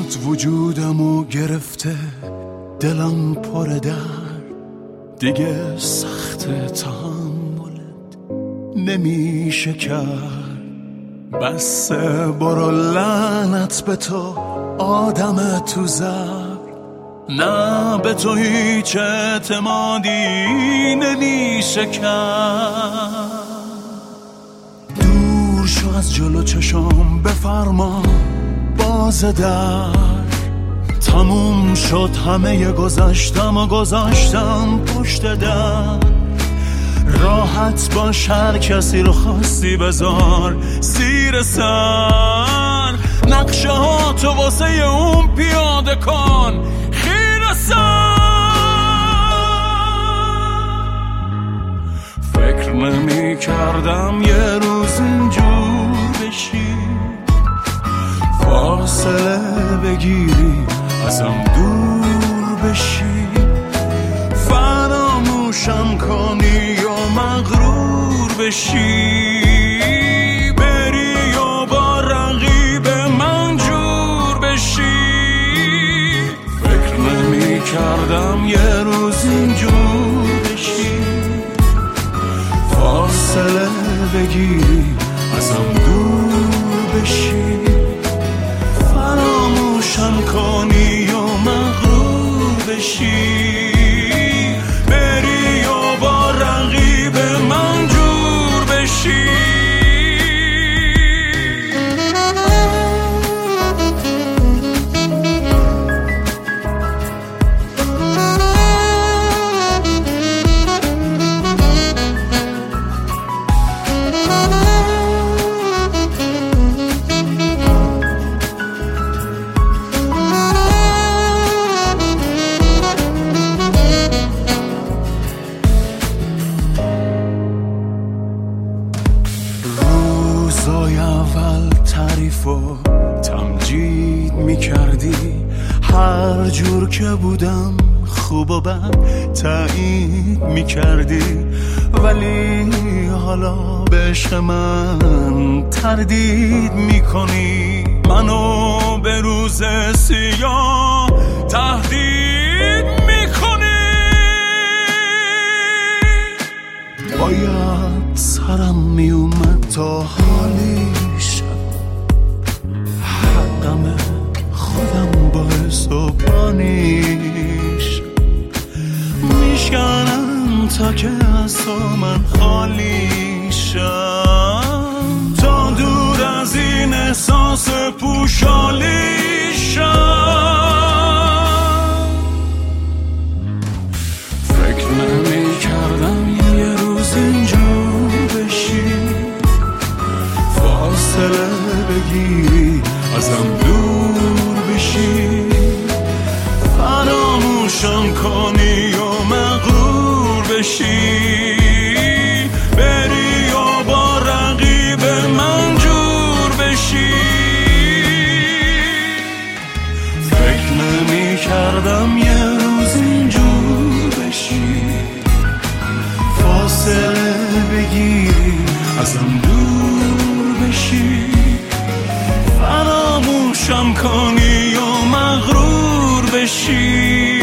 وجودمو گرفته، دلم پر درد، دیگه سخت تحملت نمیشه کرد. بس برو لعنت به تو آدم تو زر، نه به تو هیچ اعتمادی نمیشه کرد. دور شو از جلو چشم، بفرما باز در، تموم شد همه گذشتم و گذاشتم پشت در. راحت باش، هر کسی رو خواستی بذار زیر سر، نقشه ها تو واسه اون پیاده کن خیره سر. فکر نمی کردم یه روز اینجور بشی، فاصله بگیری ازم دور بشی، فراموشم کنی و مغرور بشی، بری و با رقیب من جور بشی. فکر نمی کردم یه روز اینجور بشی، فاصله بگیری ازم دور بشی، فراموشم کنی و مغرور بشی، بری و با رقیب من جور بشی. روزای اول تعریف و تمجید میکردی، هر جور که بودم خوب و بد تایید میکردی، ولی حالا به عشق من تردید میکنی، منو به روز سیاه تهدید میکنی. باید سرم میومد تا حالی شد، حقم خودم باعث و بانیش، میشکنم تا که از تو من خالی شم، تا دور از این احساس پوشالی شم. فکر نمی کردم یه روز اینجور بشی، فاصله بگیری ازم دور بشی، فراموشم کنی و مغرور بشی، بری و با رقیب من جور بشی. فکر نمی کردم یه روز اینجور بشی، فاصله بگیری ازم دور بشی، فراموشم کنی و مغرور بشی،